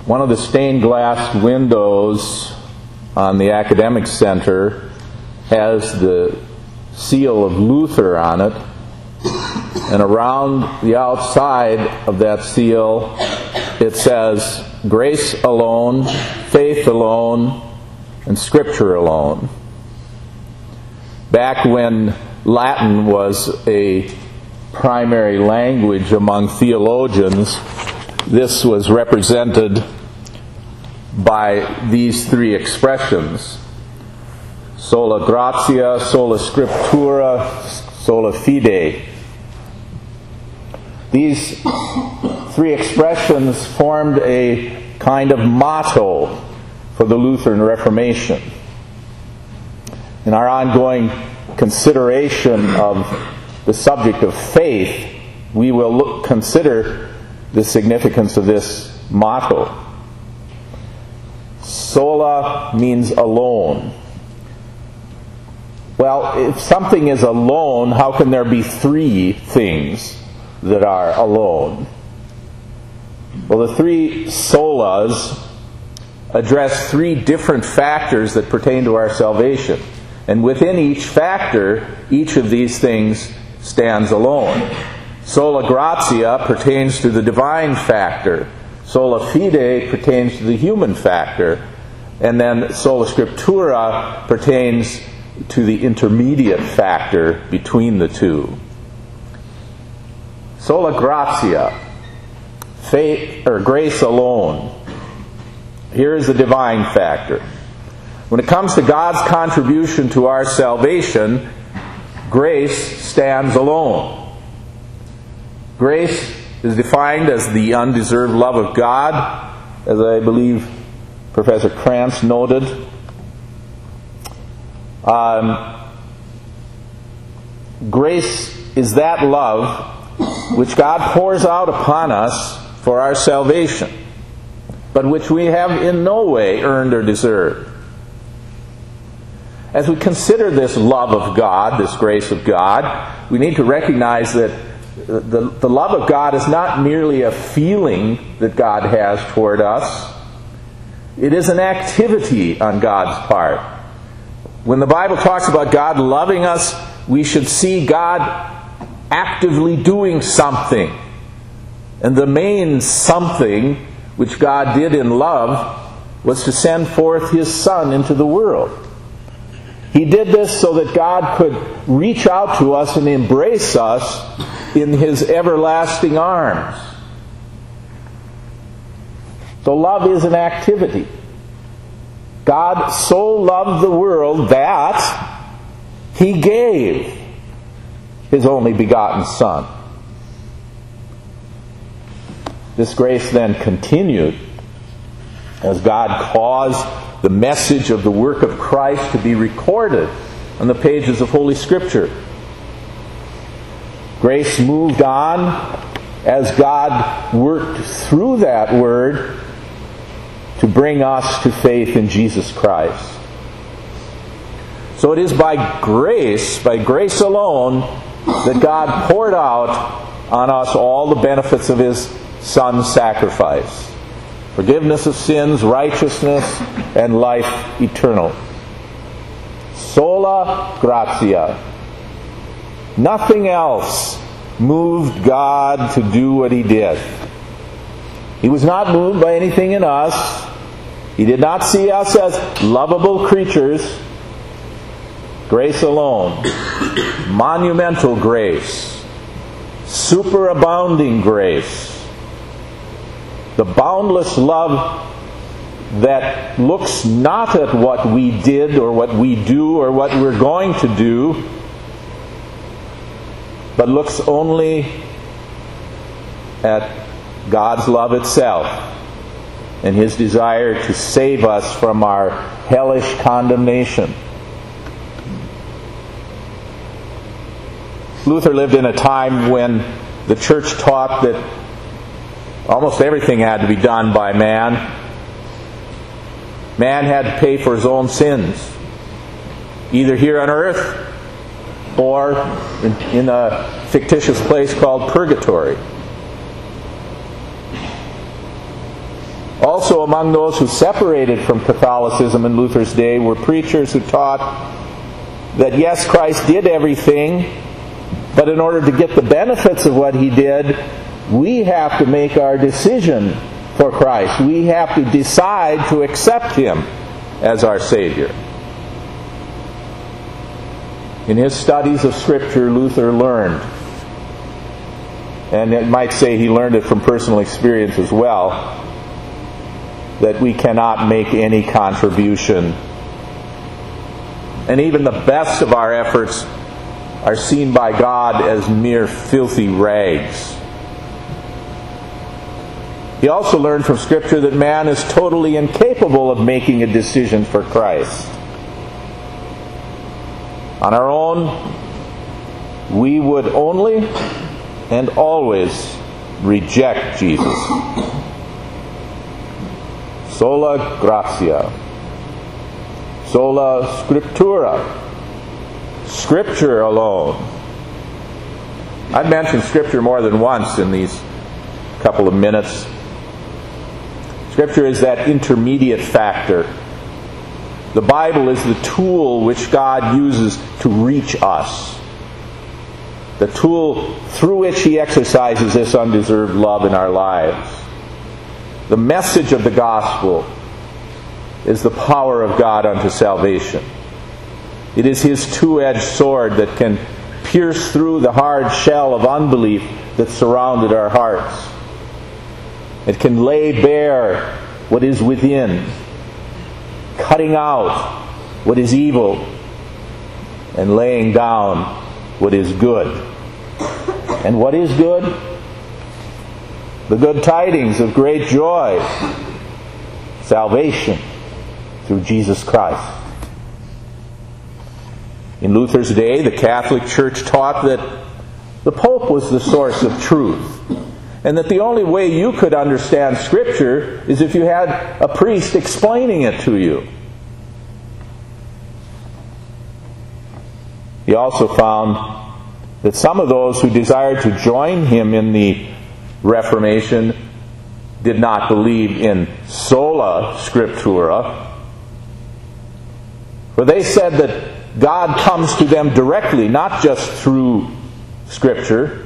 One of the stained glass windows on the academic center has the seal of Luther on it, and around the outside of that seal it says, "Grace alone, faith alone, and Scripture alone." Back when Latin was a primary language among theologians, this was represented by these three expressions: sola gratia, sola scriptura, sola fide. These three expressions formed a kind of motto for the Lutheran Reformation. In our ongoing consideration of the subject of faith, we will consider the significance of this motto. Sola means alone. Well, if something is alone, how can there be three things that are alone? Well, the three solas address three different factors that pertain to our salvation. And within each factor, each of these things stands alone. Sola gratia pertains to the divine factor. Sola fide pertains to the human factor. And then sola scriptura pertains to the intermediate factor between the two. Sola gratia, faith or grace alone. Here is the divine factor. When it comes to God's contribution to our salvation, grace stands alone. Grace is defined as the undeserved love of God, as I believe Professor Krantz noted. Grace is that love which God pours out upon us for our salvation, but which we have in no way earned or deserved. As we consider this love of God, this grace of God, we need to recognize that the love of God is not merely a feeling that God has toward us. It is an activity on God's part. When the Bible talks about God loving us, we should see God actively doing something. And the main something which God did in love was to send forth His Son into the world. He did this so that God could reach out to us and embrace us in His everlasting arms. So love is an activity. God so loved the world that He gave His only begotten Son. This grace then continued as God caused the message of the work of Christ to be recorded on the pages of Holy Scripture. Grace moved on as God worked through that Word to bring us to faith in Jesus Christ. So it is by grace alone, that God poured out on us all the benefits of His Son's sacrifice. Forgiveness of sins, righteousness, and life eternal. Sola gratia. Nothing else moved God to do what He did. He was not moved by anything in us. He did not see us as lovable creatures. Grace alone. Monumental grace. Superabounding grace. The boundless love that looks not at what we did or what we do or what we're going to do, but looks only at God's love itself and His desire to save us from our hellish condemnation. Luther lived in a time when the church taught that almost everything had to be done by man. Man had to pay for his own sins, either here on earth or in a fictitious place called purgatory. Also among those who separated from Catholicism in Luther's day were preachers who taught that yes, Christ did everything, but in order to get the benefits of what He did, we have to make our decision for Christ. We have to decide to accept Him as our Savior. In his studies of Scripture, Luther learned, and it might say he learned it from personal experience as well, that we cannot make any contribution. And even the best of our efforts are seen by God as mere filthy rags. He also learned from Scripture that man is totally incapable of making a decision for Christ. On our own, we would only and always reject Jesus. Sola gratia. Sola scriptura. Scripture alone. I've mentioned Scripture more than once in these couple of minutes. Scripture is that intermediate factor. The Bible is the tool which God uses to reach us. The tool through which He exercises this undeserved love in our lives. The message of the gospel is the power of God unto salvation. It is His two-edged sword that can pierce through the hard shell of unbelief that surrounded our hearts. It can lay bare what is within, cutting out what is evil and laying down what is good. And what is good? The good tidings of great joy, salvation through Jesus Christ. In Luther's day, the Catholic Church taught that the Pope was the source of truth, and that the only way you could understand Scripture is if you had a priest explaining it to you. He also found that some of those who desired to join him in the Reformation did not believe in sola scriptura, for they said that God comes to them directly, not just through Scripture.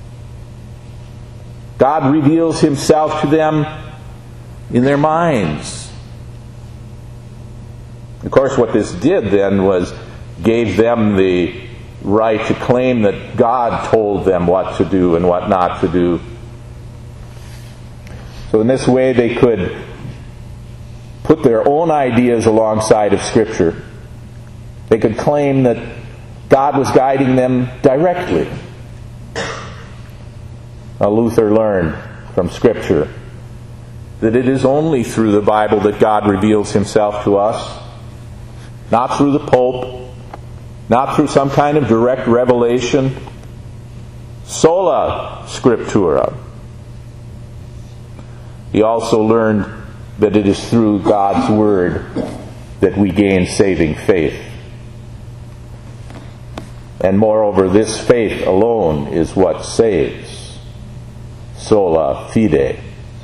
God reveals Himself to them in their minds. Of course, what this did then was gave them the right to claim that God told them what to do and what not to do. So in this way they could put their own ideas alongside of Scripture. They could claim that God was guiding them directly. Now, Luther learned from Scripture that it is only through the Bible that God reveals Himself to us, not through the Pope, not through some kind of direct revelation. Sola scriptura. He also learned that it is through God's Word that we gain saving faith. And moreover, this faith alone is what saves. Sola fide.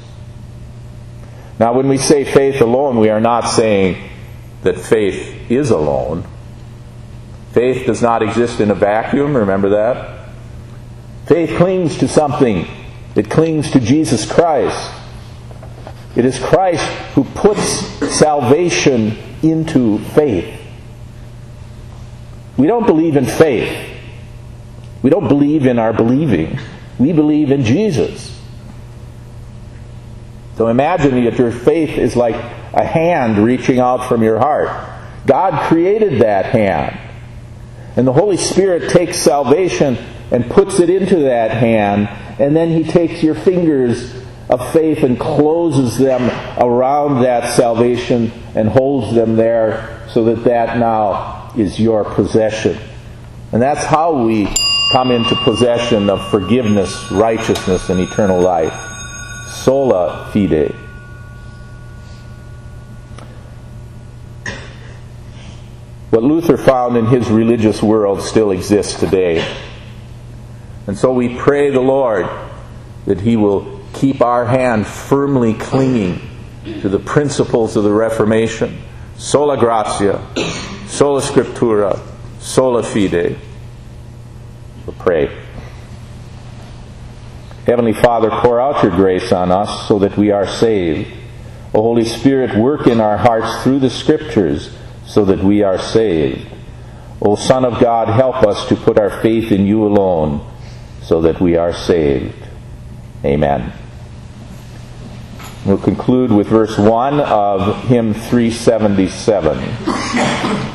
Now, when we say faith alone, we are not saying that faith is alone. Faith does not exist in a vacuum, remember that? Faith clings to something. It clings to Jesus Christ. It is Christ who puts salvation into faith. We don't believe in faith. We don't believe in our believing. We believe in Jesus. So imagine that your faith is like a hand reaching out from your heart. God created that hand. And the Holy Spirit takes salvation and puts it into that hand, and then He takes your fingers of faith and closes them around that salvation and holds them there so that that now is your possession. And that's how we come into possession of forgiveness, righteousness, and eternal life. Sola fide. What Luther found in his religious world still exists today. And so we pray the Lord that He will keep our hand firmly clinging to the principles of the Reformation. Sola gratia, sola scriptura, sola fide. We'll pray. Heavenly Father, pour out your grace on us so that we are saved. O Holy Spirit, work in our hearts through the Scriptures so that we are saved. O Son of God, help us to put our faith in you alone so that we are saved. Amen. We'll conclude with verse 1 of hymn 377.